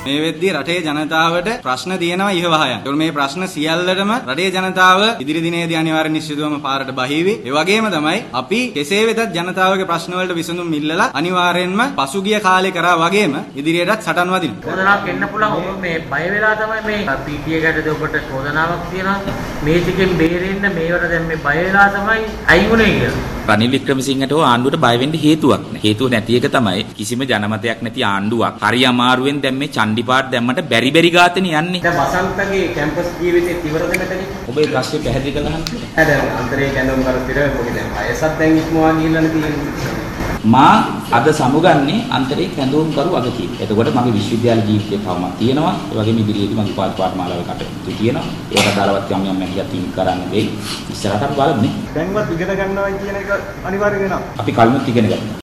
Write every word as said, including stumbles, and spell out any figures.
මේ වෙද්දී රටේ ජනතාවට ප්‍රශ්න තියෙනවා ඉහවහයන්. ඒකෝ මේ ප්‍රශ්න සියල්ලටම රටේ ජනතාව ඉදිරි දිනේදී අනිවාර්ය නිශ්චිතවම පාරට බහිවි. ඒ වගේම තමයි අපි කෙසේ වෙතත් ජනතාවගේ ප්‍රශ්න වලට විසඳුම් ඉල්ලලා අනිවාර්යෙන්ම පසුගිය කාලේ කරා වගේම ඉදිරියටත් සටන් වදිනවා. චෝදනාවක් එන්න පුළුවන්. ඔබ මේ බය වෙලා තමයි මේ පී ටී එකකට ඔබට චෝදනාවක් තියෙනවා. මේ ටිකෙන් බේරෙන්න මේවට දැන් මේ බය වෙලා තමයි අයිුනේ කියලා. රනිල් වික්‍රමසිංහට ආණ්ඩුවට බය වෙන්න හේතුවක් නැහැ. හේතුව නැති එක තමයි කිසිම ජනමතයක් නැති ආණ්ඩුවක්. හරි අමාරුවෙන් දැන් මේ චණ්ඩිපාට දැම්මට බැරි බැරි ගාතනේ යන්නේ. දැන් වසන්තගේ කැම්පස් ජීවිතේ ඉවරද මෙතනින්? ඔබේ ප්‍රශ්නේ පැහැදිලි කළාම. හරි දැන් අන්තරේ කැඳවුම් කර තිර මොකද දැන් වයසත් දැන් ඉක්මවා ගිහිල්ලානේ තියෙන්නේ. මා අද සමුගන්නේ අන්තරේ කැඳවුම් කරු වගකීම්. එතකොට මගේ විශ්වවිද්‍යාල ජීවිතේ තවම තියෙනවා. ඒ වගේම ඉදිරියේදී මගේ පාත් පාඨමාලාවේ කටයුතු තියෙනවා. ඒකට දාලවත් යම් යම් මැදිහත් වීම කරන්න දෙයි. ඉස්සරහට අපි බලමුනේ. දැන්වත් ඉගෙන ගන්නවා කියන එක අනිවාර්ය වෙනවා. අපි කලින්ත් ඉගෙන ගන්නවා.